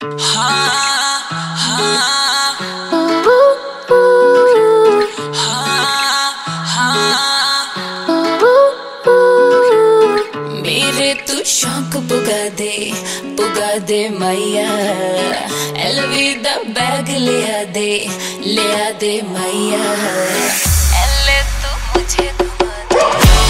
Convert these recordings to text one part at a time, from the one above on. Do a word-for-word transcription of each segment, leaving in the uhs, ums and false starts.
हाँ, हाँ, हाँ, हाँ। मेरे तू शौक पुगा दे, पुगा दे मैया। एलवी दा बैग लिया दे, लिया दे मैया। एले तू मुझे घुमा दे।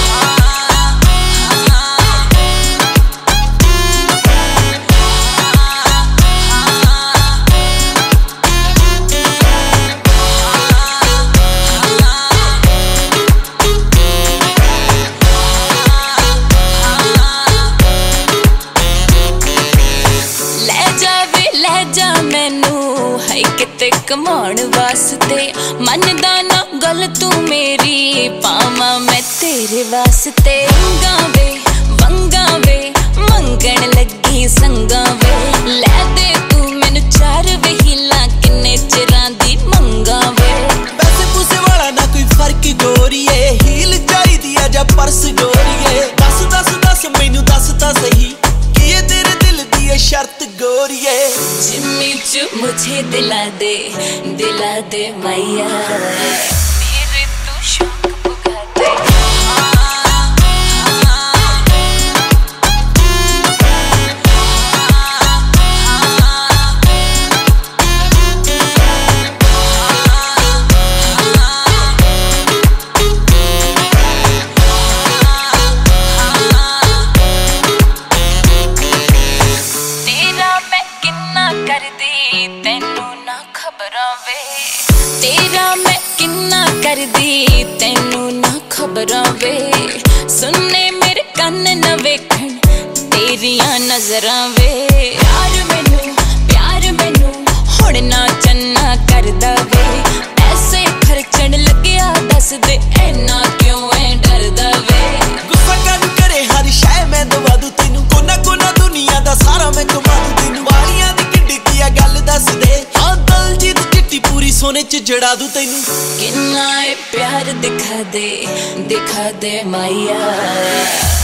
कमाण वास्ते मनदा ना गल तू मेरी, पावा मैं तेरे वास्ते। वंगा वे वंगा वे मंगण लगी संगा वे। लै दे तू मैनू चार वहीला, किन्ने चिरां दी मंगा वे। पैसे पूसे वाला ना कोई फर्क गोरीए, हील चाहिदी है जा पर्स गोरीए। दस दस दस मैनू दस ता सही, की तेरे दिल दी है शर्त गोरीए। जिम्मी चू मुझे दिला दे, दिला दे मैया। मेरे तू शौक पुगा दे। तेरा मैं किन्ना कर दी तेनू ना खबरां वे। तेरा मैं किन्ना कर दी तेनू ना खबरां वे। सुनने मेरे कन्न न वेखण तेरियां नजरां वे। प्यार मैनू प्यार मैनू हुण ना चन्ना करदा वे। पैसे खर्चण लग्या दस दे, ऐना क्यों ऐ डरदा वे। गुस्सा कर करे हर शै मैं दवा दूं तेनू, कोना कोना दुनिया दा सारा मैं घुमा दूं तेनू। वालियां दी किड्डी दी गल दस दे, हाँ दलजीत चिट्टी पूरी सोने च जड़ा दूं तेनू। किन्ना प्यार दिखा दे, दिखा दे मैया।